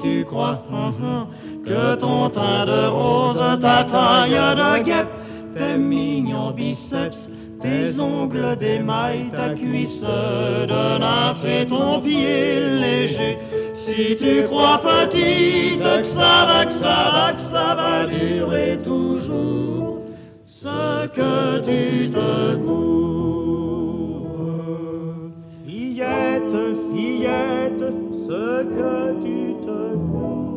tu crois que ton teint de rose, ta taille de guêpe, tes mignons biceps, tes ongles d'émail, ta cuisse de nymphe et ton pied léger. Si tu crois petite que ça va durer toujours, ce que tu te cours. Fillette, fillette, ce que